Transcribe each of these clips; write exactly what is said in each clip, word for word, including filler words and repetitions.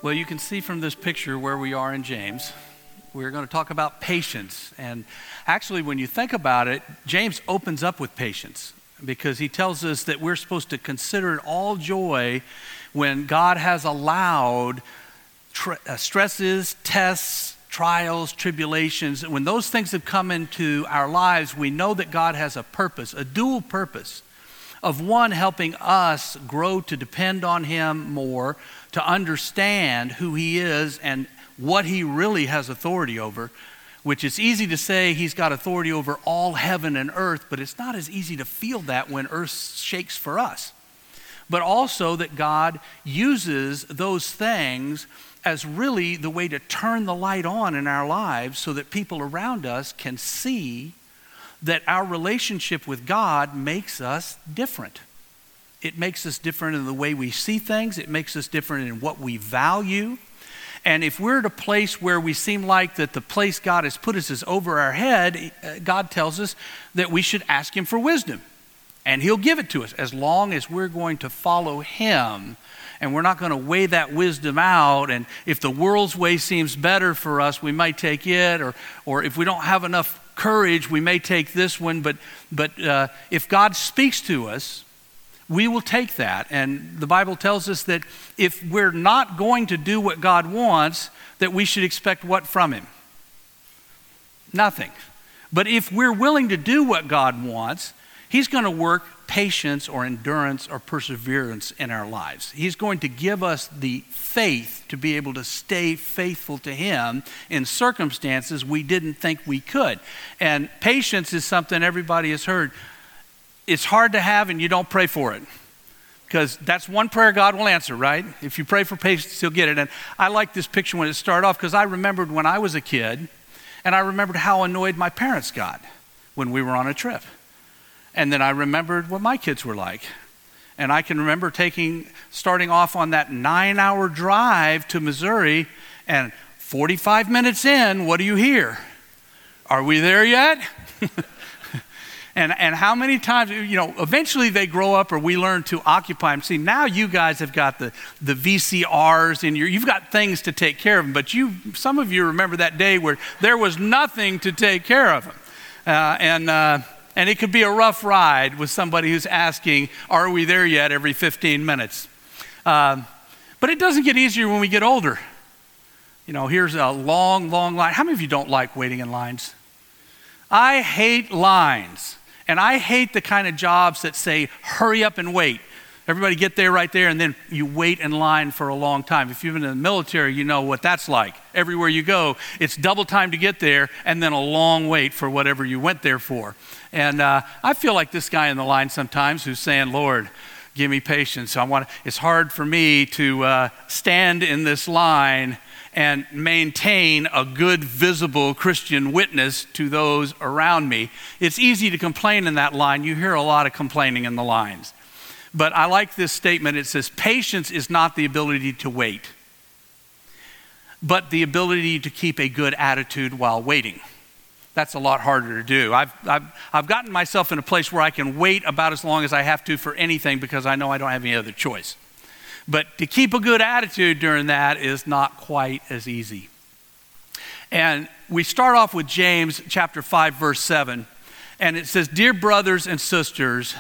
Well, you can see from this picture where we are in James. We're going to talk about patience. And actually, when you think about it, James opens up with patience because he tells us that we're supposed to consider it all joy when God has allowed tr- uh, stresses, tests, trials, tribulations. When those things have come into our lives, we know that God has a purpose, a dual purpose of one, helping us grow to depend on him more, to understand who he is and what he really has authority over, which it's easy to say he's got authority over all heaven and earth, but it's not as easy to feel that when earth shakes for us. But also that God uses those things as really the way to turn the light on in our lives so that people around us can see that our relationship with God makes us different. It makes us different in the way we see things. It makes us different in what we value. And if we're at a place where we seem like that the place God has put us is over our head, God tells us that we should ask him for wisdom. And he'll give it to us as long as we're going to follow him. And we're not going to weigh that wisdom out. And if the world's way seems better for us, we might take it. Or, or if we don't have enough courage, we may take this one. But, but uh, if God speaks to us, we will take that. And the Bible tells us that if we're not going to do what God wants, that we should expect what from him? Nothing. But if we're willing to do what God wants, he's going to work patience or endurance or perseverance in our lives. He's going to give us the faith to be able to stay faithful to him in circumstances we didn't think we could. And patience is something everybody has heard. It's hard to have and you don't pray for it. Because that's one prayer God will answer, right? If you pray for patience, he'll get it. And I like this picture when it started off because I remembered when I was a kid and I remembered how annoyed my parents got when we were on a trip. And then I remembered what my kids were like. And I can remember taking, starting off on that nine hour drive to Missouri and forty-five minutes in, what do you hear? Are we there yet? And and how many times, you know, eventually they grow up or we learn to occupy them. See, now you guys have got the, the V C Rs and you're, you've got things to take care of them. But you, some of you remember that day where there was nothing to take care of them. Uh, and uh, and it could be a rough ride with somebody who's asking, are we there yet every fifteen minutes? Uh, but it doesn't get easier when we get older. You know, here's a long, long line. How many of you don't like waiting in lines? I hate lines. And I hate the kind of jobs that say, hurry up and wait. Everybody get there right there, and then you wait in line for a long time. If you've been in the military, you know what that's like. Everywhere you go, it's double time to get there, and then a long wait for whatever you went there for. And uh, I feel like this guy in the line sometimes who's saying, Lord, give me patience. I want. It's hard for me to uh, stand in this line and maintain a good, visible Christian witness to those around me. It's easy to complain in that line. You hear a lot of complaining in the lines. But I like this statement. It says, patience is not the ability to wait, but the ability to keep a good attitude while waiting. That's a lot harder to do. I've, I've, I've gotten myself in a place where I can wait about as long as I have to for anything because I know I don't have any other choice. But to keep a good attitude during that is not quite as easy. And we start off with James chapter five, verse seven. And it says, dear brothers and sisters,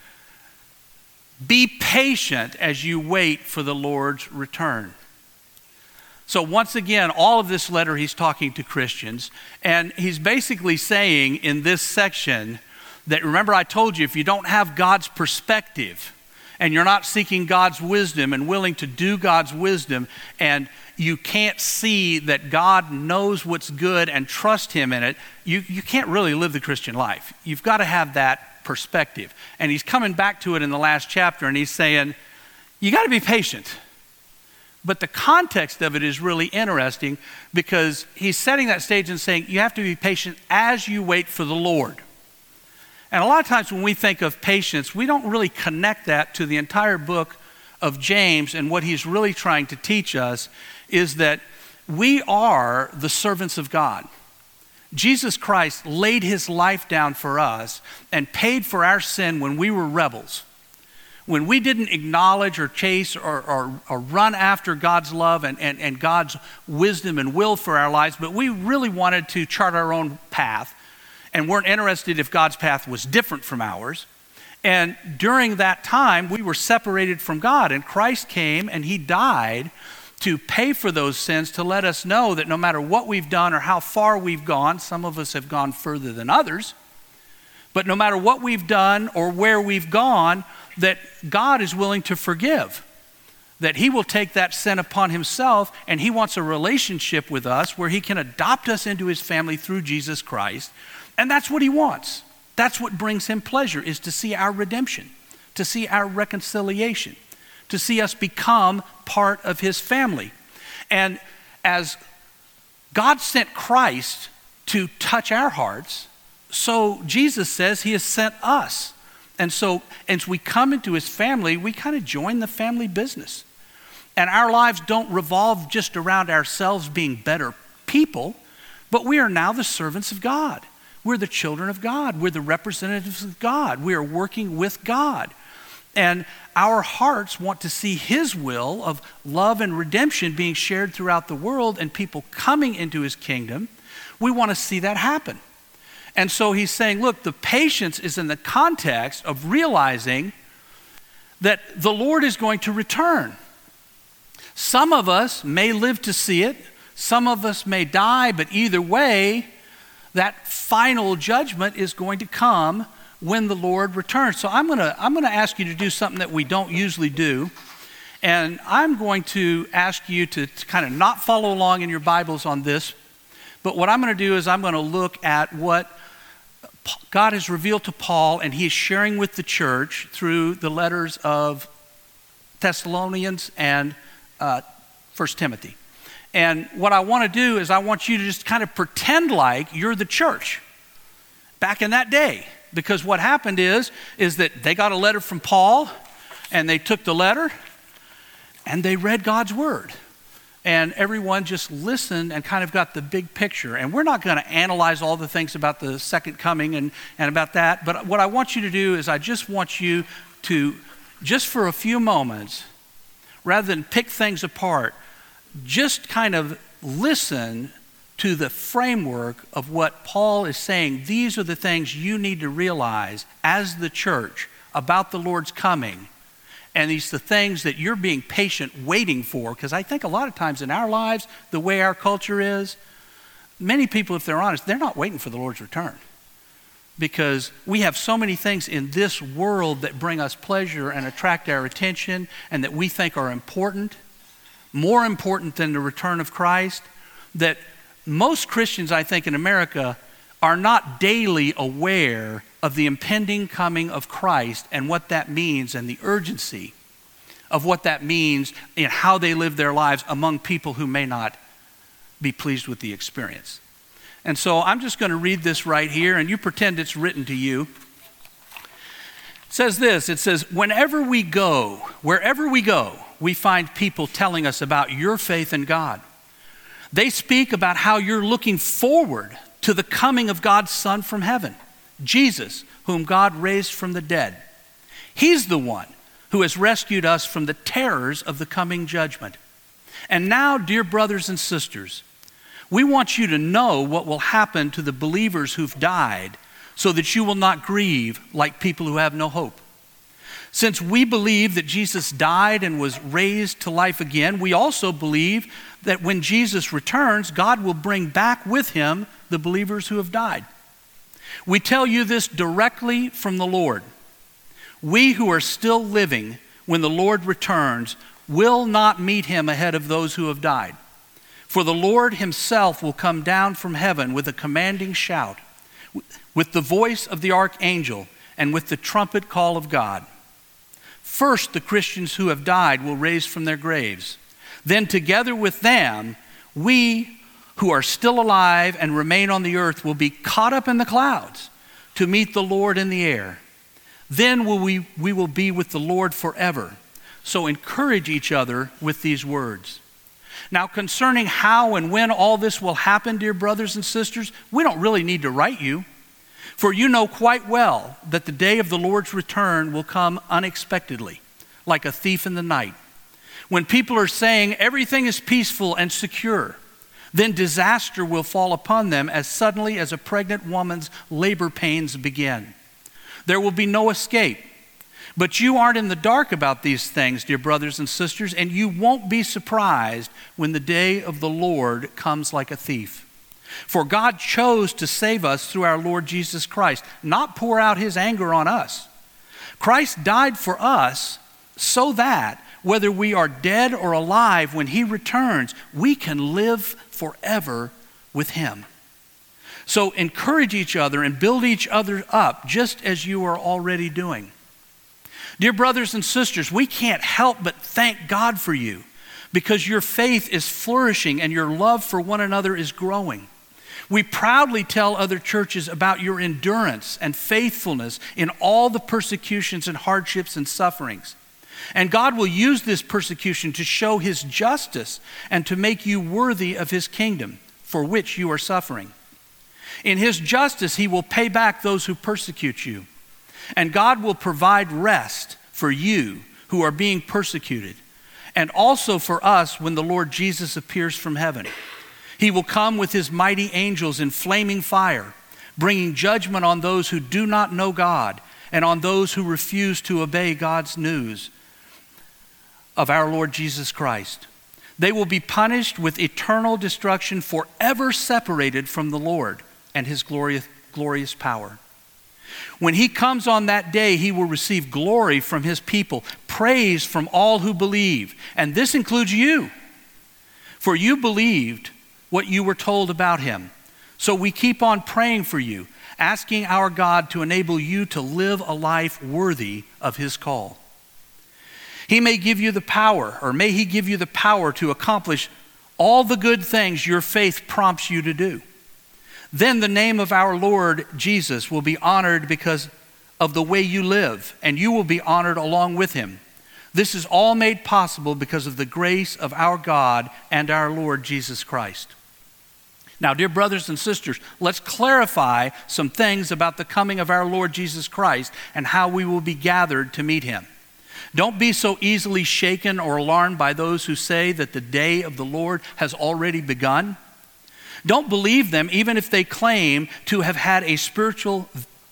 be patient as you wait for the Lord's return. So once again, all of this letter, he's talking to Christians. And he's basically saying in this section that, remember I told you, if you don't have God's perspective, and you're not seeking God's wisdom and willing to do God's wisdom, and you can't see that God knows what's good and trust him in it, you, you can't really live the Christian life. You've got to have that perspective. And he's coming back to it in the last chapter, and he's saying, you got to be patient. But the context of it is really interesting because he's setting that stage and saying, you have to be patient as you wait for the Lord. And a lot of times when we think of patience, we don't really connect that to the entire book of James, and what he's really trying to teach us is that we are the servants of God. Jesus Christ laid his life down for us and paid for our sin when we were rebels. when we didn't acknowledge or chase or, or, or run after God's love and, and, and God's wisdom and will for our lives, but we really wanted to chart our own path and weren't interested if God's path was different from ours. And during that time, we were separated from God, and Christ came and he died to pay for those sins, to let us know that no matter what we've done or how far we've gone, some of us have gone further than others, but no matter what we've done or where we've gone, that God is willing to forgive, that he will take that sin upon himself, and he wants a relationship with us where he can adopt us into his family through Jesus Christ. And that's what he wants. That's what brings him pleasure, is to see our redemption, to see our reconciliation, to see us become part of his family. And as God sent Christ to touch our hearts, so Jesus says he has sent us. And so as we come into his family, we kind of join the family business. And our lives don't revolve just around ourselves being better people, but we are now the servants of God. We're the children of God. We're the representatives of God. We are working with God. And our hearts want to see his will of love and redemption being shared throughout the world and people coming into his kingdom. We want to see that happen. And so he's saying, look, the patience is in the context of realizing that the Lord is going to return. Some of us may live to see it. Some of us may die, but either way, that final judgment is going to come when the Lord returns. So I'm going to I'm going to ask you to do something that we don't usually do. And I'm going to ask you to, to kind of not follow along in your Bibles on this. But what I'm going to do is I'm going to look at what God has revealed to Paul, and he is sharing with the church through the letters of Thessalonians and uh, First Timothy. And what I want to do is I want you to just kind of pretend like you're the church back in that day. Because what happened is, is that they got a letter from Paul, and they took the letter, and they read God's word. And everyone just listened and kind of got the big picture. And we're not going to analyze all the things about the second coming and, and about that. But what I want you to do is I just want you to, just for a few moments, rather than pick things apart, just kind of listen to the framework of what Paul is saying. These are the things you need to realize as the church about the Lord's coming. And these are the things that you're being patient waiting for. Because I think a lot of times in our lives, the way our culture is, many people, if they're honest, they're not waiting for the Lord's return. Because we have so many things in this world that bring us pleasure and attract our attention and that we think are important, more important than the return of Christ, that most Christians, I think, in America are not daily aware of the impending coming of Christ and what that means and the urgency of what that means in how they live their lives among people who may not be pleased with the experience. And so I'm just going to read this right here, and you pretend it's written to you. It says this, it says, whenever we go, wherever we go, we find people telling us about your faith in God. They speak about how you're looking forward to the coming of God's Son from heaven, Jesus, whom God raised from the dead. He's the one who has rescued us from the terrors of the coming judgment. And now, dear brothers and sisters, we want you to know what will happen to the believers who've died, so that you will not grieve like people who have no hope. Since we believe that Jesus died and was raised to life again, we also believe that when Jesus returns, God will bring back with him the believers who have died. We tell you this directly from the Lord. We who are still living when the Lord returns will not meet him ahead of those who have died. For the Lord himself will come down from heaven with a commanding shout, with the voice of the archangel, and with the trumpet call of God. First, the Christians who have died will rise from their graves. Then together with them, we who are still alive and remain on the earth will be caught up in the clouds to meet the Lord in the air. Then will we, we will be with the Lord forever. So encourage each other with these words. Now, concerning how and when all this will happen, dear brothers and sisters, we don't really need to write you. For you know quite well that the day of the Lord's return will come unexpectedly, like a thief in the night. When people are saying everything is peaceful and secure, then disaster will fall upon them as suddenly as a pregnant woman's labor pains begin. There will be no escape. But you aren't in the dark about these things, dear brothers and sisters, and you won't be surprised when the day of the Lord comes like a thief. For God chose to save us through our Lord Jesus Christ, not pour out his anger on us. Christ died for us so that whether we are dead or alive, when he returns, we can live forever with him. So encourage each other and build each other up, just as you are already doing. Dear brothers and sisters, we can't help but thank God for you, because your faith is flourishing and your love for one another is growing. We proudly tell other churches about your endurance and faithfulness in all the persecutions and hardships and sufferings. And God will use this persecution to show his justice and to make you worthy of his kingdom, for which you are suffering. In his justice, he will pay back those who persecute you. And God will provide rest for you who are being persecuted, and also for us when the Lord Jesus appears from heaven. He will come with his mighty angels in flaming fire, bringing judgment on those who do not know God and on those who refuse to obey God's news of our Lord Jesus Christ. They will be punished with eternal destruction, forever separated from the Lord and his glorious, glorious power. When he comes on that day, he will receive glory from his people, praise from all who believe, and this includes you. For you believed what you were told about him. So we keep on praying for you, asking our God to enable you to live a life worthy of his call. He may give you the power, or may he give you the power to accomplish all the good things your faith prompts you to do. Then the name of our Lord Jesus will be honored because of the way you live, and you will be honored along with him. This is all made possible because of the grace of our God and our Lord Jesus Christ. Now, dear brothers and sisters, let's clarify some things about the coming of our Lord Jesus Christ and how we will be gathered to meet him. Don't be so easily shaken or alarmed by those who say that the day of the Lord has already begun. Don't believe them, even if they claim to have had a spiritual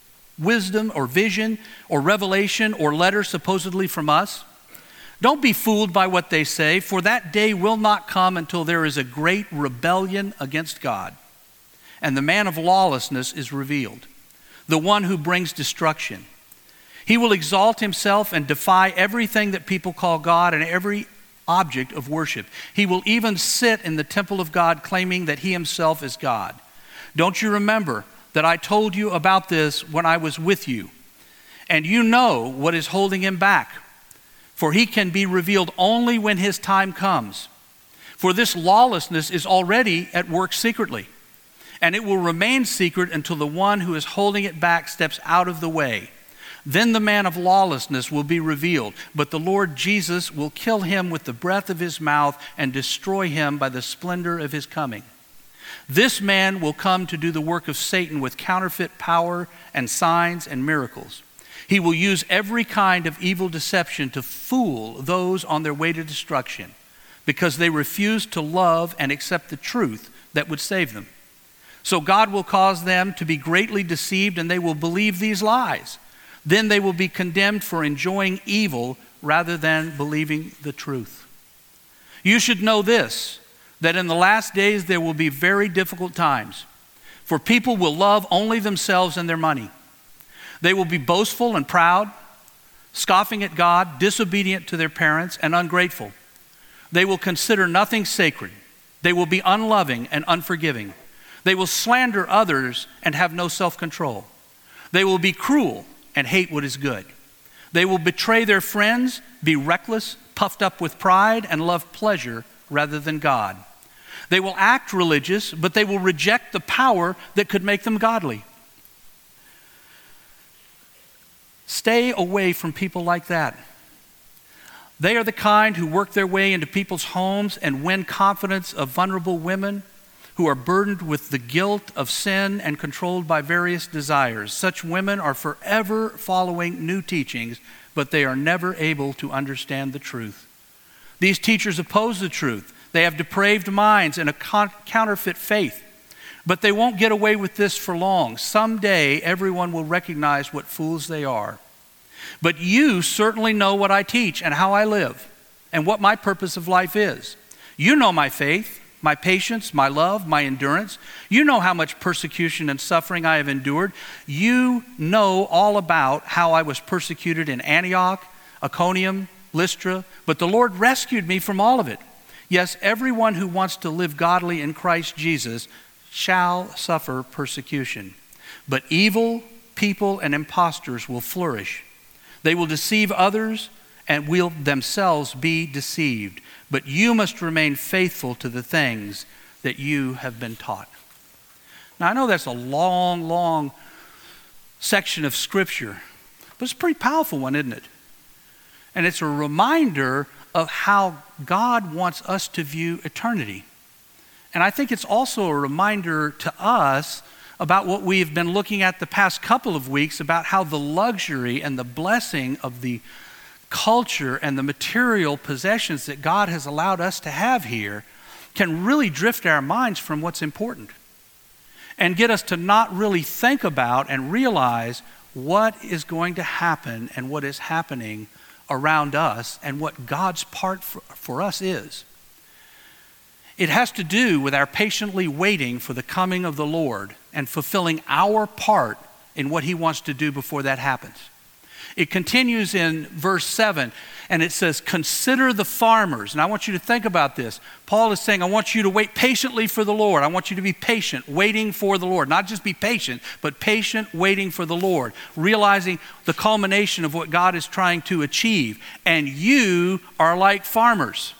wisdom or vision or revelation or letter supposedly from us. Don't be fooled by what they say, for that day will not come until there is a great rebellion against God, and the man of lawlessness is revealed, the one who brings destruction. He will exalt himself and defy everything that people call God and every object of worship. He will even sit in the temple of God, claiming that he himself is God. Don't you remember that I told you about this when I was with you? And you know what is holding him back, for he can be revealed only when his time comes. For this lawlessness is already at work secretly, and it will remain secret until the one who is holding it back steps out of the way. Then the man of lawlessness will be revealed, but the Lord Jesus will kill him with the breath of his mouth and destroy him by the splendor of his coming. This man will come to do the work of Satan with counterfeit power and signs and miracles. He will use every kind of evil deception to fool those on their way to destruction, because they refuse to love and accept the truth that would save them. So God will cause them to be greatly deceived, and they will believe these lies. Then they will be condemned for enjoying evil rather than believing the truth. You should know this, that in the last days there will be very difficult times, for people will love only themselves and their money. They will be boastful and proud, scoffing at God, disobedient to their parents, and ungrateful. They will consider nothing sacred. They will be unloving and unforgiving. They will slander others and have no self-control. They will be cruel and hate what is good. They will betray their friends, be reckless, puffed up with pride, and love pleasure rather than God. They will act religious, but they will reject the power that could make them godly. Stay away from people like that. They are the kind who work their way into people's homes and win confidence of vulnerable women, who are burdened with the guilt of sin and controlled by various desires. Such women are forever following new teachings, but they are never able to understand the truth. These teachers oppose the truth. They have depraved minds and a con- counterfeit faith. But they won't get away with this for long. Someday, everyone will recognize what fools they are. But you certainly know what I teach and how I live and what my purpose of life is. You know my faith, my patience, my love, my endurance. You know how much persecution and suffering I have endured. You know all about how I was persecuted in Antioch, Iconium, Lystra, but the Lord rescued me from all of it. Yes, everyone who wants to live godly in Christ Jesus shall suffer persecution. But evil people and impostors will flourish. They will deceive others and will themselves be deceived. But you must remain faithful to the things that you have been taught. Now, I know that's a long, long section of Scripture, but it's a pretty powerful one, isn't it? And it's a reminder of how God wants us to view eternity. And I think it's also a reminder to us about what we've been looking at the past couple of weeks about how the luxury and the blessing of the culture and the material possessions that God has allowed us to have here can really drift our minds from what's important and get us to not really think about and realize what is going to happen and what is happening around us and what God's part for, for us is. It has to do with our patiently waiting for the coming of the Lord and fulfilling our part in what he wants to do before that happens. It continues in verse seven, and it says, consider the farmers. And I want you to think about this. Paul is saying, I want you to wait patiently for the Lord. I want you to be patient, waiting for the Lord. Not just be patient, but patient, waiting for the Lord. Realizing the culmination of what God is trying to achieve. And you are like farmers.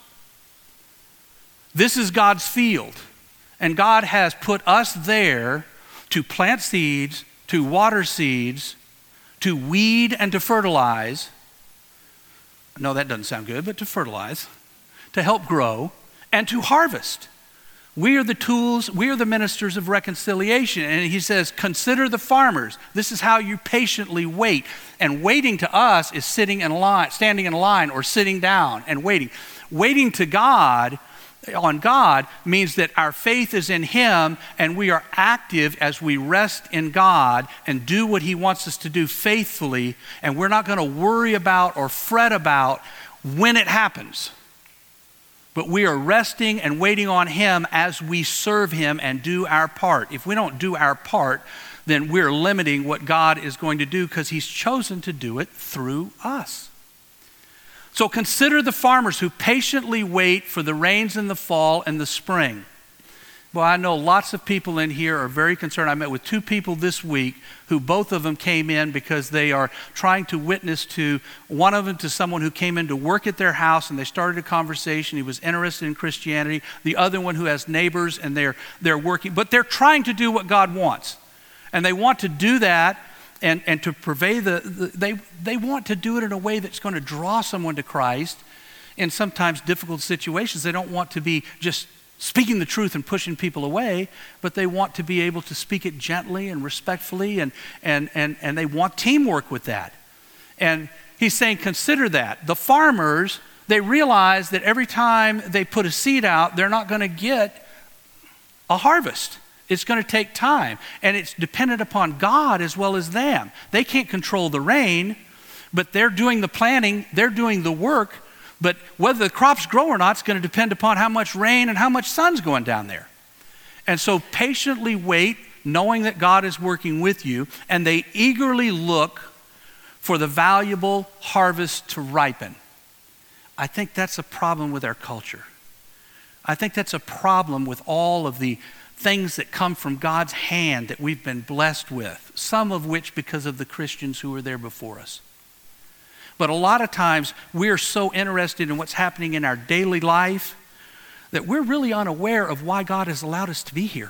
This is God's field. And God has put us there to plant seeds, to water seeds, to weed and to fertilize. No, that doesn't sound good, but to fertilize, to help grow, and to harvest. We are the tools, we are the ministers of reconciliation. And he says, consider the farmers. This is how you patiently wait. And waiting to us is sitting in line, standing in line or sitting down and waiting. Waiting to God on God means that our faith is in him and we are active as we rest in God and do what he wants us to do faithfully, and we're not going to worry about or fret about when it happens. But we are resting and waiting on him as we serve him and do our part. If we don't do our part, then we're limiting what God is going to do because he's chosen to do it through us. So consider the farmers who patiently wait for the rains in the fall and the spring. Well, I know lots of people in here are very concerned. I met with two people this week who both of them came in because they are trying to witness to, one of them to someone who came in to work at their house and they started a conversation. He was interested in Christianity. The other one who has neighbors and they're, they're working, but they're trying to do what God wants. And they want to do that and, and to purvey the, the they, they want to do it in a way that's going to draw someone to Christ in sometimes difficult situations. They don't want to be just speaking the truth and pushing people away, but they want to be able to speak it gently and respectfully, and and and and they want teamwork with that. And he's saying, consider that. The farmers, they realize that every time they put a seed out, they're not going to get a harvest. It's going to take time, and it's dependent upon God as well as them. They can't control the rain, but they're doing the planting, they're doing the work. But whether the crops grow or not is going to depend upon how much rain and how much sun's going down there. And so patiently wait, knowing that God is working with you, and they eagerly look for the valuable harvest to ripen. I think that's a problem with our culture. I think that's a problem with all of the things that come from God's hand that we've been blessed with, some of which because of the Christians who were there before us. But a lot of times we're so interested in what's happening in our daily life that we're really unaware of why God has allowed us to be here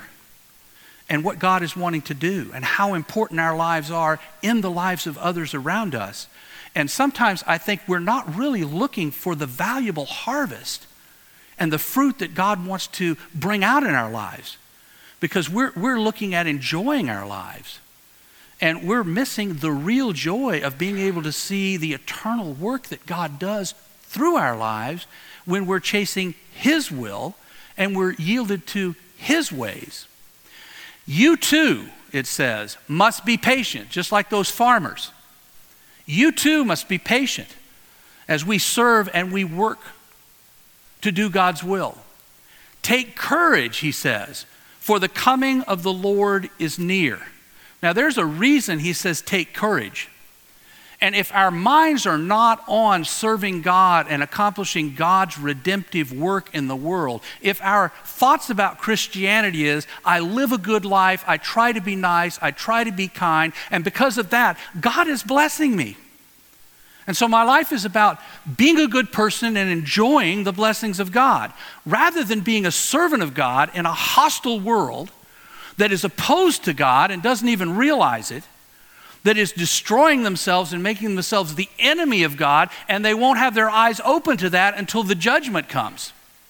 and what God is wanting to do and how important our lives are in the lives of others around us. And sometimes I think we're not really looking for the valuable harvest and the fruit that God wants to bring out in our lives. because we're, we're looking at enjoying our lives. And we're missing the real joy of being able to see the eternal work that God does through our lives when we're chasing His will and we're yielded to His ways. You too, it says, must be patient, just like those farmers. You too must be patient as we serve and we work to do God's will. Take courage, he says, for the coming of the Lord is near. Now there's a reason he says take courage. And if our minds are not on serving God and accomplishing God's redemptive work in the world, if our thoughts about Christianity is, I live a good life, I try to be nice, I try to be kind, and because of that, God is blessing me. And so my life is about being a good person and enjoying the blessings of God, rather than being a servant of God in a hostile world that is opposed to God and doesn't even realize it, that is destroying themselves and making themselves the enemy of God, and they won't have their eyes open to that until the judgment comes.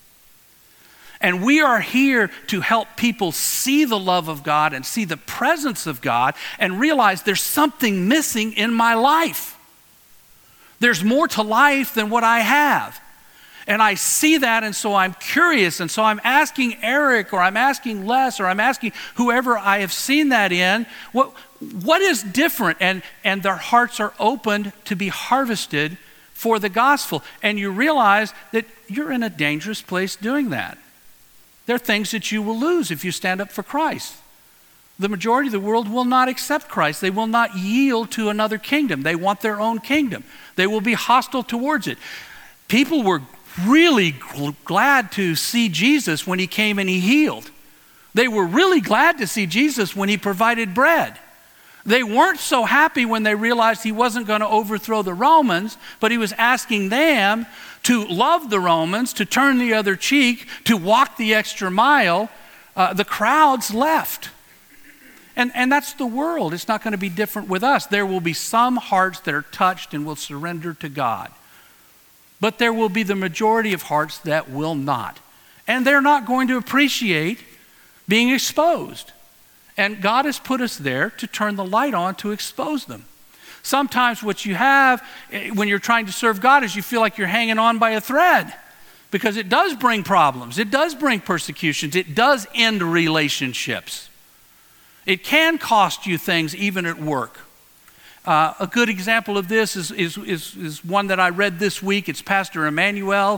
And we are here to help people see the love of God and see the presence of God and realize there's something missing in my life. There's more to life than what I have. And I see that, and so I'm curious, and so I'm asking Eric, or I'm asking Les, or I'm asking whoever I have seen that in, what, what is different? And, and their hearts are opened to be harvested for the gospel. And you realize that you're in a dangerous place doing that. There are things that you will lose if you stand up for Christ. The majority of the world will not accept Christ. They will not yield to another kingdom. They want their own kingdom. They will be hostile towards it. People were really gl- glad to see Jesus when he came and he healed. They were really glad to see Jesus when he provided bread. They weren't so happy when they realized he wasn't going to overthrow the Romans, but he was asking them to love the Romans, to turn the other cheek, to walk the extra mile. Uh, the crowds left. And, and that's the world. It's not going to be different with us. There will be some hearts that are touched and will surrender to God. But there will be the majority of hearts that will not. And they're not going to appreciate being exposed. And God has put us there to turn the light on to expose them. Sometimes what you have when you're trying to serve God is you feel like you're hanging on by a thread, because it does bring problems. It does bring persecutions. It does end relationships. It can cost you things even at work. Uh, a good example of this is, is, is, is one that I read this week. It's Pastor Emmanuel.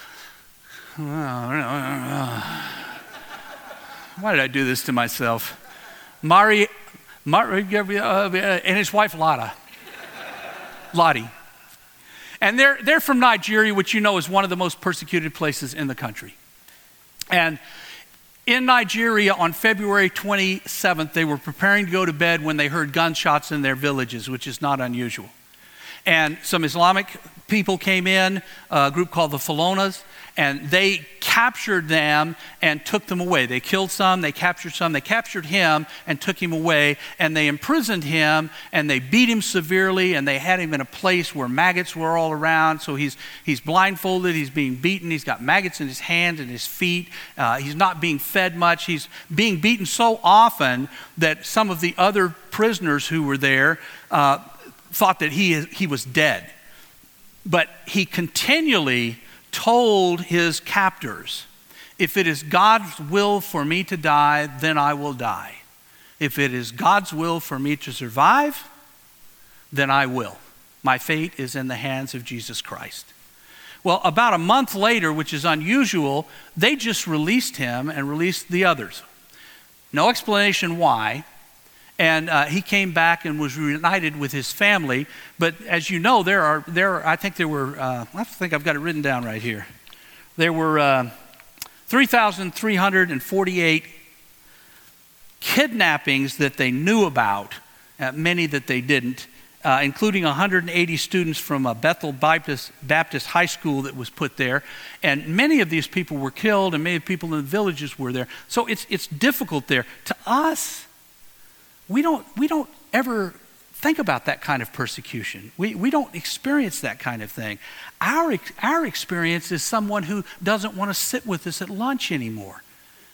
Why did I do this to myself? Mari, Mari uh, and his wife Lotta. Lottie. And they're, they're from Nigeria, which you know is one of the most persecuted places in the country. And in Nigeria, on February twenty-seventh, they were preparing to go to bed when they heard gunshots in their villages, which is not unusual. And some Islamic people came in, a group called the Fulanas, and they captured them and took them away. They killed some, they captured some, they captured him and took him away, and they imprisoned him, and they beat him severely, and they had him in a place where maggots were all around. So he's he's blindfolded, he's being beaten, he's got maggots in his hands and his feet. Uh, he's not being fed much. He's being beaten so often that some of the other prisoners who were there uh, thought that he he was dead. But he continually told his captors, if it is God's will for me to die, then I will die. If it is God's will for me to survive, then I will. My fate is in the hands of Jesus Christ. Well, about a month later, which is unusual, they just released him and released the others. No explanation why. And uh, he came back and was reunited with his family. But as you know, there are, there are, I think there were, uh, I think I've got it written down right here. There were uh, three thousand three hundred forty-eight kidnappings that they knew about, uh, many that they didn't, uh, including one hundred eighty students from a Bethel Baptist, Baptist high school that was put there. And many of these people were killed, and many people in the villages were there. So it's it's difficult there. To us, We don't, we don't ever think about that kind of persecution. We, we don't experience that kind of thing. Our, our experience is someone who doesn't want to sit with us at lunch anymore.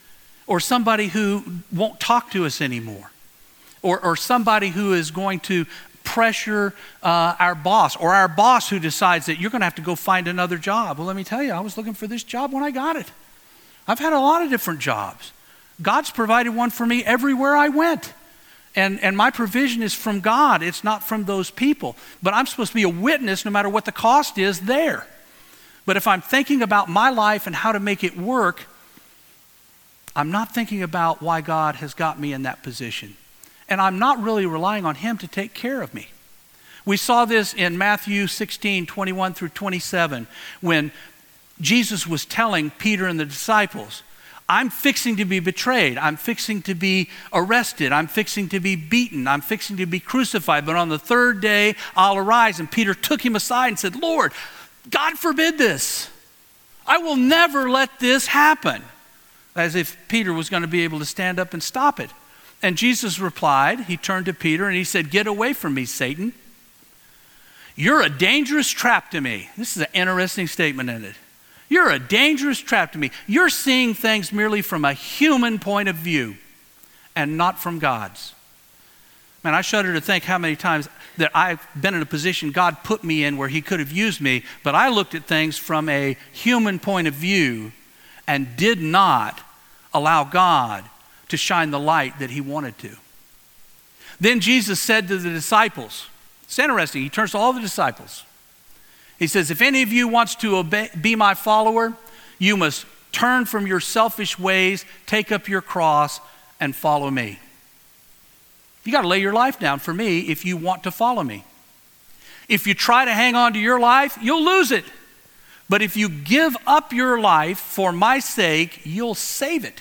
or somebody who won't talk to us anymore, or, or somebody who is going to pressure uh, our boss, or our boss who decides that you're going to have to go find another job. Well, let me tell you, I was looking for this job when I got it. I've had a lot of different jobs. God's provided one for me everywhere I went. And, and my provision is from God. It's not from those people. But I'm supposed to be a witness no matter what the cost is there. But if I'm thinking about my life and how to make it work, I'm not thinking about why God has got me in that position. And I'm not really relying on him to take care of me. We saw this in Matthew sixteen, twenty-one through twenty-seven, when Jesus was telling Peter and the disciples, I'm fixing to be betrayed. I'm fixing to be arrested. I'm fixing to be beaten. I'm fixing to be crucified. But on the third day, I'll arise. And Peter took him aside and said, Lord, God forbid this. I will never let this happen. As if Peter was going to be able to stand up and stop it. And Jesus replied, he turned to Peter and he said, get away from me, Satan. You're a dangerous trap to me. This is an interesting statement, isn't it? You're a dangerous trap to me. You're seeing things merely from a human point of view and not from God's. Man, I shudder to think how many times that I've been in a position God put me in where he could have used me, but I looked at things from a human point of view and did not allow God to shine the light that he wanted to. Then Jesus said to the disciples, it's interesting, he turns to all the disciples. He says, if any of you wants to obey, be my follower, you must turn from your selfish ways, take up your cross, and follow me. You got to lay your life down for me if you want to follow me. If you try to hang on to your life, you'll lose it. But if you give up your life for my sake, you'll save it.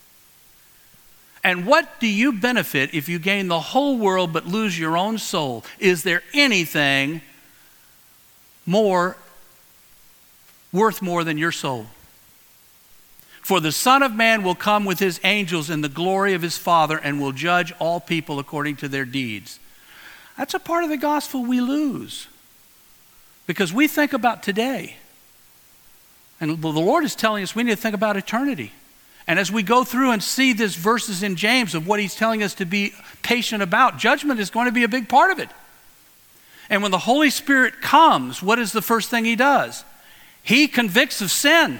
And what do you benefit if you gain the whole world but lose your own soul? Is there anything more worth more than your soul? For the Son of Man will come with his angels in the glory of his Father and will judge all people according to their deeds. That's a part of the gospel we lose because we think about today. And the Lord is telling us we need to think about eternity. And as we go through and see these verses in James of what he's telling us to be patient about, judgment is going to be a big part of it. And when the Holy Spirit comes, what is the first thing he does? He convicts of sin.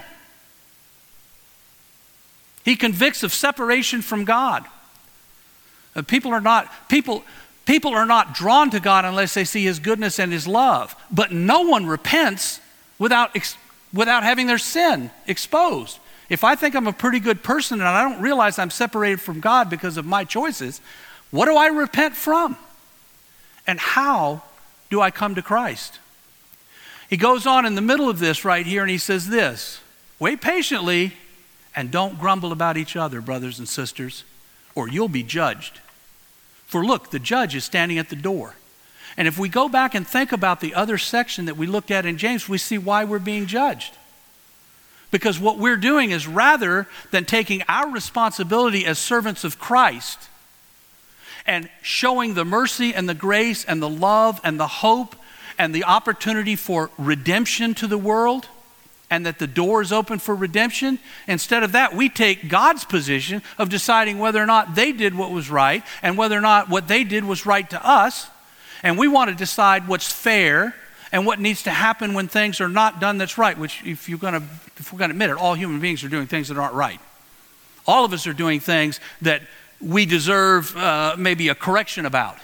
He convicts of separation from God. Uh, people are not people people are not drawn to God unless they see his goodness and his love. But no one repents without ex- without having their sin exposed. If I think I'm a pretty good person and I don't realize I'm separated from God because of my choices, what do I repent from? And how do I come to Christ? He goes on in the middle of this right here and he says this, wait patiently and don't grumble about each other, brothers and sisters, or you'll be judged. For look, the judge is standing at the door. And if we go back and think about the other section that we looked at in James, we see why we're being judged. Because what we're doing is rather than taking our responsibility as servants of Christ and showing the mercy and the grace and the love and the hope and the opportunity for redemption to the world, and that the door is open for redemption, instead of that, we take God's position of deciding whether or not they did what was right and whether or not what they did was right to us. And we want to decide what's fair and what needs to happen when things are not done that's right, which if you're going to, if we're going to admit it, all human beings are doing things that aren't right. All of us are doing things that we deserve uh, maybe a correction about.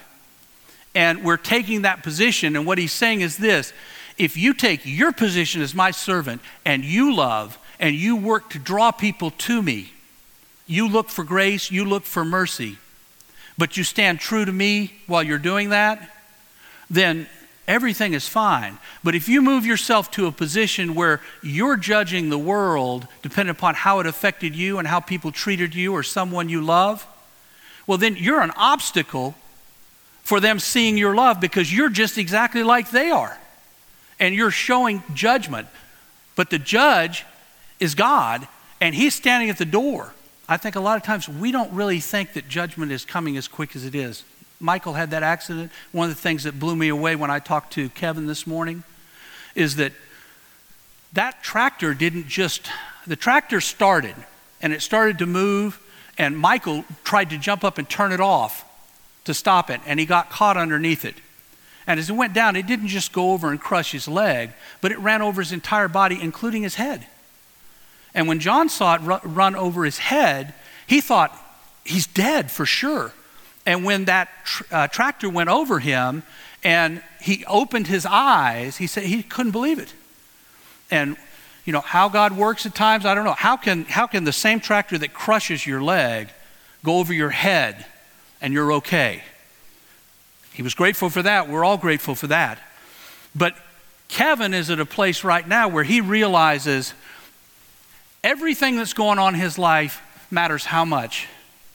And we're taking that position, and what he's saying is this: if you take your position as my servant and you love and you work to draw people to me, you look for grace, you look for mercy, but you stand true to me while you're doing that, then everything is fine. But if you move yourself to a position where you're judging the world depending upon how it affected you and how people treated you or someone you love, well, then you're an obstacle for them seeing your love because you're just exactly like they are. And you're showing judgment. But the judge is God, and he's standing at the door. I think a lot of times we don't really think that judgment is coming as quick as it is. Michael had that accident. One of the things that blew me away when I talked to Kevin this morning is that that tractor didn't just, the tractor started, and it started to move, and Michael tried to jump up and turn it off to stop it, and he got caught underneath it. And as it went down, it didn't just go over and crush his leg, but it ran over his entire body, including his head. And when John saw it run over his head, he thought, he's dead for sure. And when that tr- uh, tractor went over him and he opened his eyes, he said he couldn't believe it. And you know, how God works at times, I don't know. How can, how can the same tractor that crushes your leg go over your head and you're okay? He was grateful for that. We're all grateful for that. But Kevin is at a place right now where he realizes everything that's going on in his life matters how much.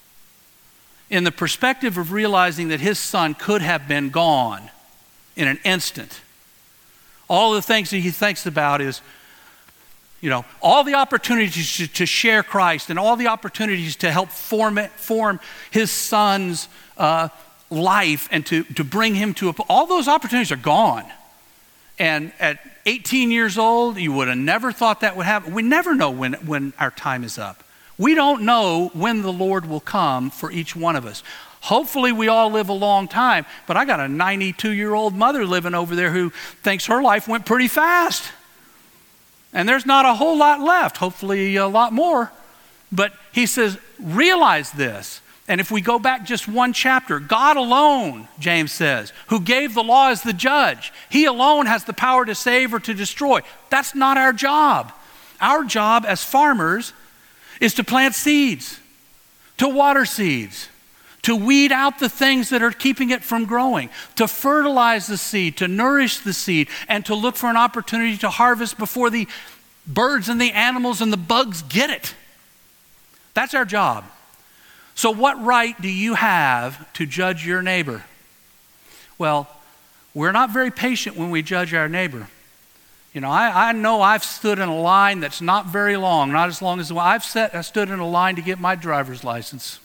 In the perspective of realizing that his son could have been gone in an instant, all the things that he thinks about is, you know, all the opportunities to, to share Christ and all the opportunities to help form it, form his son's uh, life and to, to bring him to a, all those opportunities are gone. And at eighteen years old, you would have never thought that would happen. We never know when, when our time is up. We don't know when the Lord will come for each one of us. Hopefully we all live a long time, but I got a ninety-two-year-old mother living over there who thinks her life went pretty fast. And there's not a whole lot left, hopefully a lot more. But he says, realize this. And if we go back just one chapter, God alone, James says, who gave the law as the judge, he alone has the power to save or to destroy. That's not our job. Our job as farmers is to plant seeds, to water seeds, to weed out the things that are keeping it from growing, to fertilize the seed, to nourish the seed, and to look for an opportunity to harvest before the birds and the animals and the bugs get it. That's our job. So what right do you have to judge your neighbor? Well, we're not very patient when we judge our neighbor. You know, I, I know I've stood in a line that's not very long, not as long as the one. I've set, I stood in a line to get my driver's license.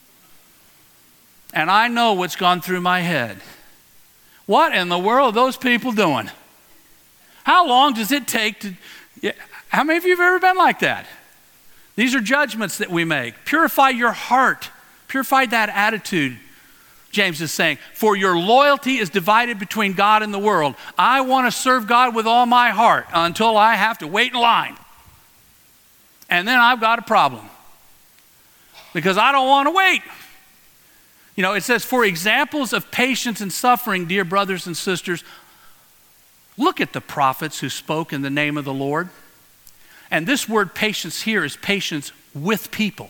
And I know what's gone through my head. What in the world are those people doing? How long does it take to, yeah, how many of you have ever been like that? These are judgments that we make. Purify your heart. Purify that attitude, James is saying. For your loyalty is divided between God and the world. I want to serve God with all my heart until I have to wait in line. And then I've got a problem. Because I don't want to wait. You know, it says, for examples of patience and suffering, dear brothers and sisters, look at the prophets who spoke in the name of the Lord. And this word patience here is patience with people.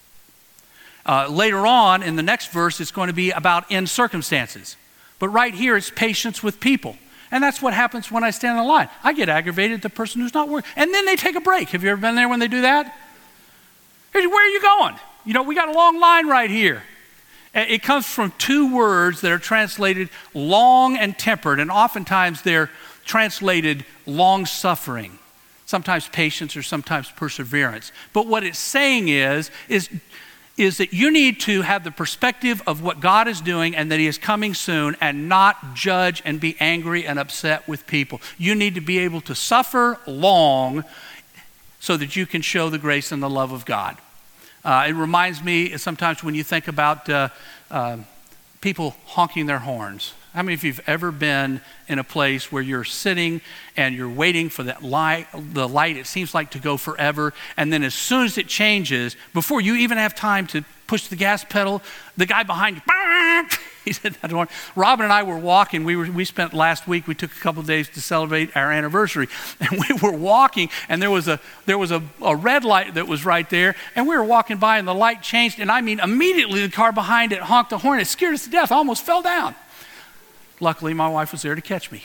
Uh, later on in the next verse, it's going to be about in circumstances. But right here, it's patience with people. And that's what happens when I stand in line. I get aggravated at the person who's not working. And then they take a break. Have you ever been there when they do that? Hey, where are you going? You know, we got a long line right here. It comes from two words that are translated long and tempered. And oftentimes they're translated long-suffering. Sometimes patience or sometimes perseverance. But what it's saying is, is, is that you need to have the perspective of what God is doing and that he is coming soon and not judge and be angry and upset with people. You need to be able to suffer long so that you can show the grace and the love of God. Uh, it reminds me sometimes when you think about uh, uh, people honking their horns. How many of you have ever been in a place where you're sitting and you're waiting for that light, the light, it seems like to go forever, and then as soon as it changes, before you even have time to push the gas pedal, the guy behind you, he said that one. Robin and I were walking. We were we spent last week, we took a couple of days to celebrate our anniversary, and we were walking, and there was a there was a, a red light that was right there, and we were walking by, and the light changed, and I mean immediately the car behind it honked the horn. It scared us to death. I almost fell down. Luckily, my wife was there to catch me.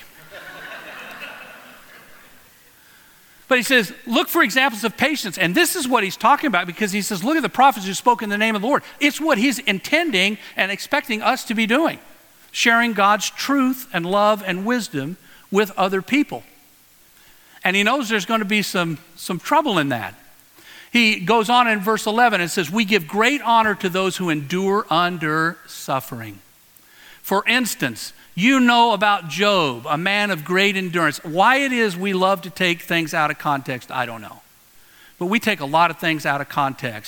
But he says, look for examples of patience. And this is what he's talking about, because he says, look at the prophets who spoke in the name of the Lord. It's what he's intending and expecting us to be doing, sharing God's truth and love and wisdom with other people. And he knows there's going to be some, some trouble in that. He goes on in verse eleven and says, we give great honor to those who endure under suffering. For instance, you know about Job, a man of great endurance. Why it is we love to take things out of context, I don't know. But we take a lot of things out of context.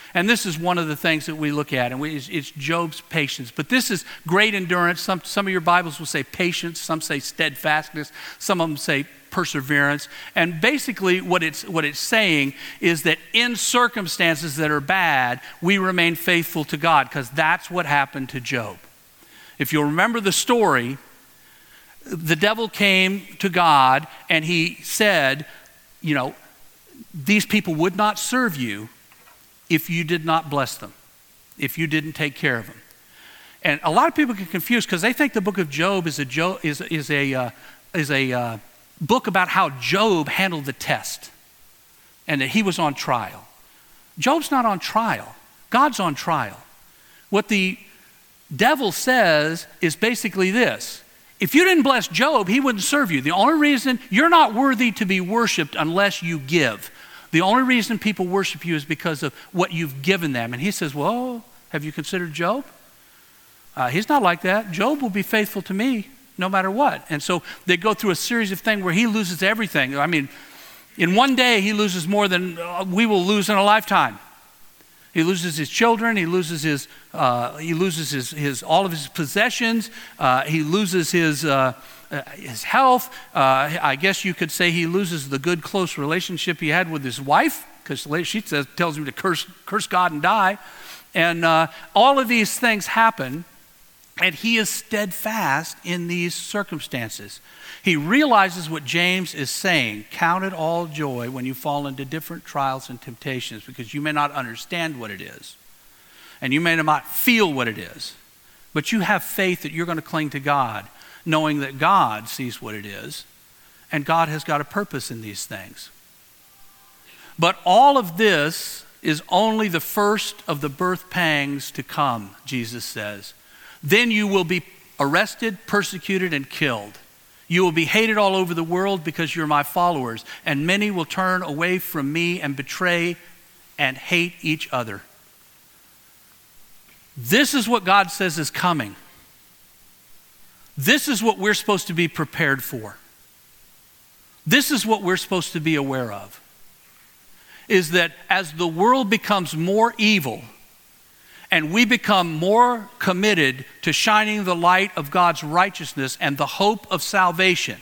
And this is one of the things that we look at, and we, it's, it's Job's patience. But this is great endurance. Some, some of your Bibles will say patience, some say steadfastness, some of them say perseverance. And basically what it's, what it's saying is that in circumstances that are bad, we remain faithful to God, because that's what happened to Job. If you'll remember the story, the devil came to God and he said, you know, these people would not serve you if you did not bless them, if you didn't take care of them. And a lot of people get confused because they think the book of Job is a, Job, is, is a, uh, is a uh, book about how Job handled the test and that he was on trial. Job's not on trial. God's on trial. What the devil says is basically this: if you didn't bless Job, he wouldn't serve you. The only reason you're not worthy to be worshiped unless you give. The only reason people worship you is because of what you've given them. And he says, well, have you considered Job? Uh, he's not like that. Job will be faithful to me no matter what. And so they go through a series of things where he loses everything. I mean, in one day, he loses more than we will lose in a lifetime. He loses his children. He loses his. Uh, he loses his, his all of his possessions. Uh, he loses his uh, uh, his health. Uh, I guess you could say he loses the good, close relationship he had with his wife, because she says tells him to curse curse God and die. And uh, all of these things happen, and he is steadfast in these circumstances. He realizes what James is saying: count it all joy when you fall into different trials and temptations, because you may not understand what it is, and you may not feel what it is, but you have faith that you're going to cling to God, knowing that God sees what it is, and God has got a purpose in these things. But all of this is only the first of the birth pangs to come, Jesus says. Then you will be arrested, persecuted, and killed. You will be hated all over the world because you're my followers, and many will turn away from me and betray and hate each other. This is what God says is coming. This is what we're supposed to be prepared for. This is what we're supposed to be aware of. Is that as the world becomes more evil, and we become more committed to shining the light of God's righteousness and the hope of salvation,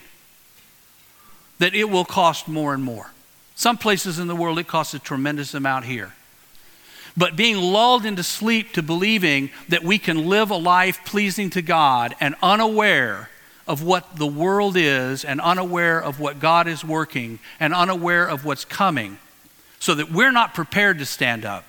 that it will cost more and more. Some places in the world it costs a tremendous amount here. But being lulled into sleep to believing that we can live a life pleasing to God and unaware of what the world is and unaware of what God is working and unaware of what's coming, so that we're not prepared to stand up,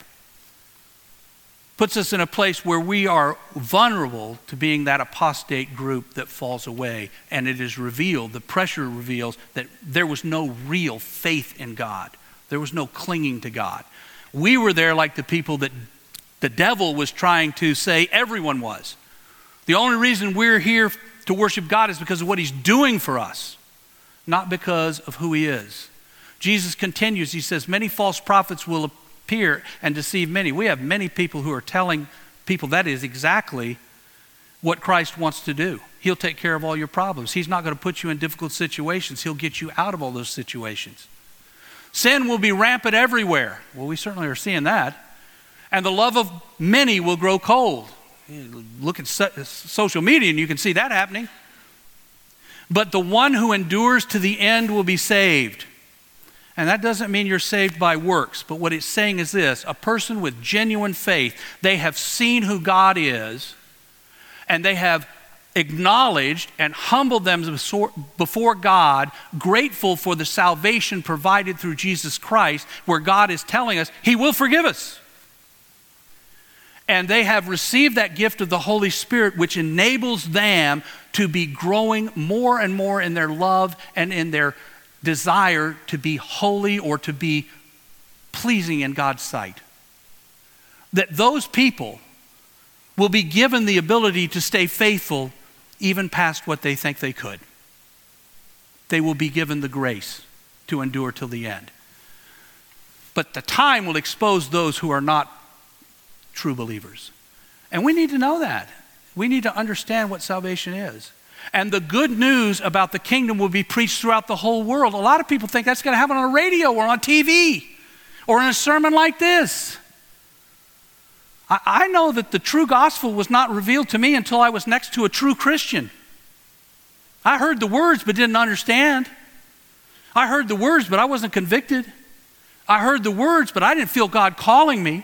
puts us in a place where we are vulnerable to being that apostate group that falls away. And it is revealed, the pressure reveals that there was no real faith in God. There was no clinging to God. We were there like the people that the devil was trying to say everyone was. The only reason we're here to worship God is because of what he's doing for us, not because of who he is. Jesus continues, he says, many false prophets will appear and deceive many. We have many people who are telling people that is exactly what Christ wants to do. He'll take care of all your problems. He's not going to put you in difficult situations. He'll get you out of all those situations. Sin will be rampant everywhere. Well, we certainly are seeing that. And the love of many will grow cold. Look at so- social media and you can see that happening. But the one who endures to the end will be saved. And that doesn't mean you're saved by works, but what it's saying is this: a person with genuine faith, they have seen who God is, and they have acknowledged and humbled themselves before God, grateful for the salvation provided through Jesus Christ, where God is telling us he will forgive us. And they have received that gift of the Holy Spirit, which enables them to be growing more and more in their love and in their desire to be holy or to be pleasing in God's sight. That those people will be given the ability to stay faithful even past what they think they could. They will be given the grace to endure till the end. But the time will expose those who are not true believers. And we need to know that. We need to understand what salvation is. And the good news about the kingdom will be preached throughout the whole world. A lot of people think that's going to happen on the radio or on T V or in a sermon like this. I, I know that the true gospel was not revealed to me until I was next to a true Christian. I heard the words but didn't understand. I heard the words but I wasn't convicted. I heard the words but I didn't feel God calling me.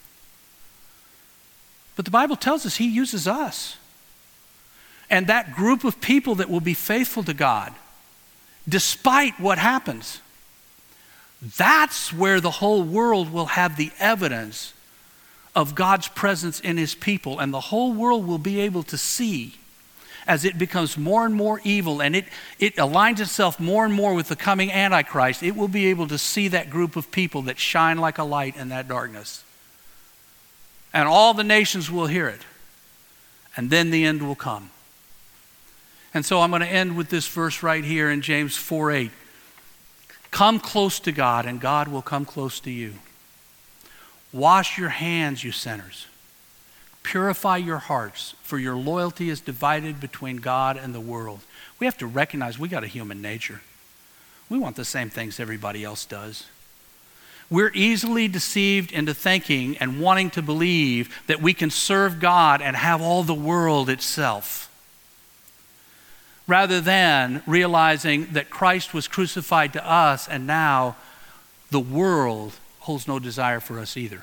But the Bible tells us he uses us. And that group of people that will be faithful to God, despite what happens, that's where the whole world will have the evidence of God's presence in his people. And the whole world will be able to see, as it becomes more and more evil and it, it aligns itself more and more with the coming Antichrist, it will be able to see that group of people that shine like a light in that darkness. And all the nations will hear it. And then the end will come. And so I'm going to end with this verse right here in James four eight. Come close to God, and God will come close to you. Wash your hands, you sinners. Purify your hearts, for your loyalty is divided between God and the world. We have to recognize we got a human nature. We want the same things everybody else does. We're easily deceived into thinking and wanting to believe that we can serve God and have all the world itself, rather than realizing that Christ was crucified to us and now the world holds no desire for us either.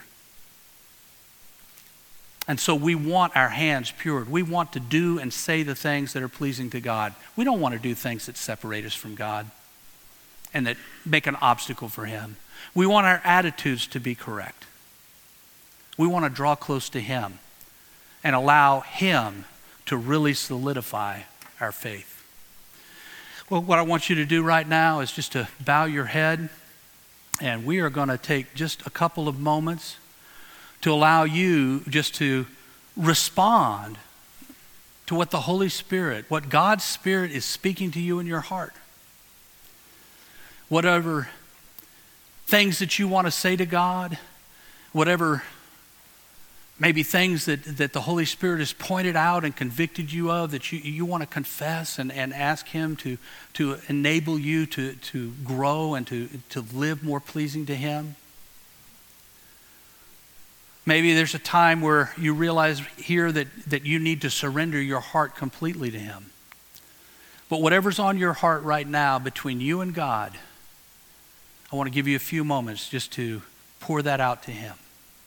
And so we want our hands pured. We want to do and say the things that are pleasing to God. We don't want to do things that separate us from God and that make an obstacle for him. We want our attitudes to be correct. We want to draw close to him and allow him to really solidify our faith. Well, what I want you to do right now is just to bow your head, and we are going to take just a couple of moments to allow you just to respond to what the Holy Spirit, what God's Spirit is speaking to you in your heart. Whatever things that you want to say to God, whatever maybe things that, that the Holy Spirit has pointed out and convicted you of that you, you want to confess and, and ask him to, to enable you to, to grow and to, to live more pleasing to him. Maybe there's a time where you realize here that, that you need to surrender your heart completely to him. But whatever's on your heart right now between you and God, I want to give you a few moments just to pour that out to him.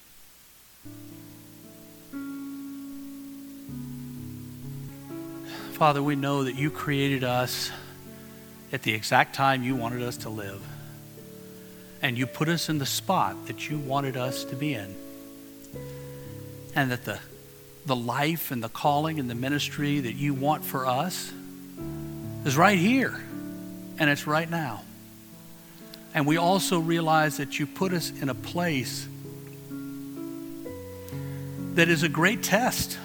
Father, we know that you created us at the exact time you wanted us to live. And you put us in the spot that you wanted us to be in. And that the, the life and the calling and the ministry that you want for us is right here. And it's right now. And we also realize that you put us in a place that is a great test.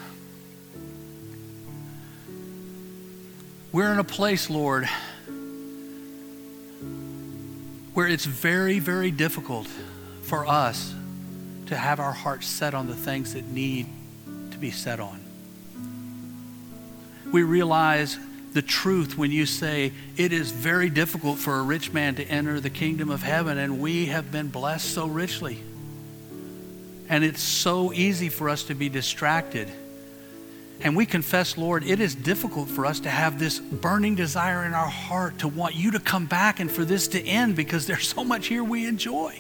We're in a place, Lord, where it's very, very difficult for us to have our hearts set on the things that need to be set on. We realize the truth when you say it is very difficult for a rich man to enter the kingdom of heaven, and we have been blessed so richly. And it's so easy for us to be distracted. And we confess, Lord, it is difficult for us to have this burning desire in our heart to want you to come back and for this to end, because there's so much here we enjoy.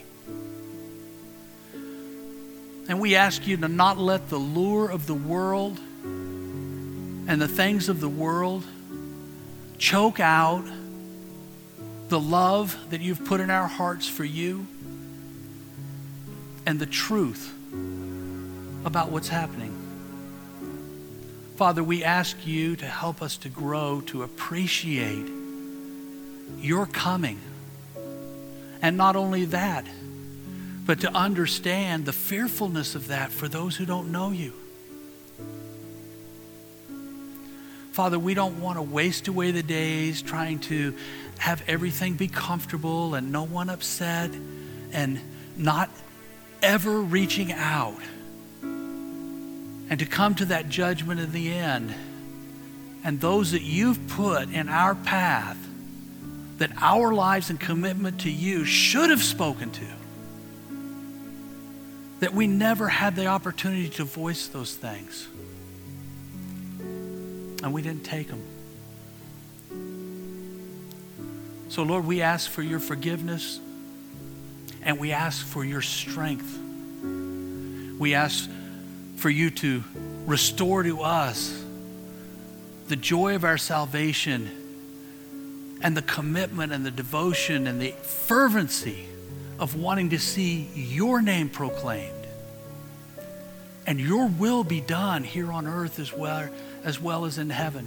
And we ask you to not let the lure of the world and the things of the world choke out the love that you've put in our hearts for you and the truth about what's happening. Father, we ask you to help us to grow, to appreciate your coming. And not only that, but to understand the fearfulness of that for those who don't know you. Father, we don't want to waste away the days trying to have everything be comfortable and no one upset and not ever reaching out. And to come to that judgment in the end. And those that you've put in our path that our lives and commitment to you should have spoken to. that we never had the opportunity to voice those things. And we didn't take them. So Lord, we ask for your forgiveness, and we ask for your strength. We ask for you to restore to us the joy of our salvation and the commitment and the devotion and the fervency of wanting to see your name proclaimed and your will be done here on earth as well, as well as in heaven.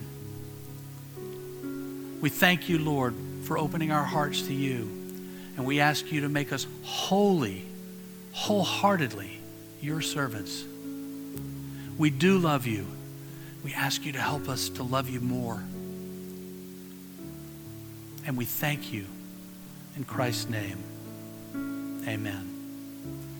We thank you, Lord, for opening our hearts to you, and we ask you to make us wholly, wholeheartedly your servants. We do love you. We ask you to help us to love you more. And we thank you in Christ's name. Amen.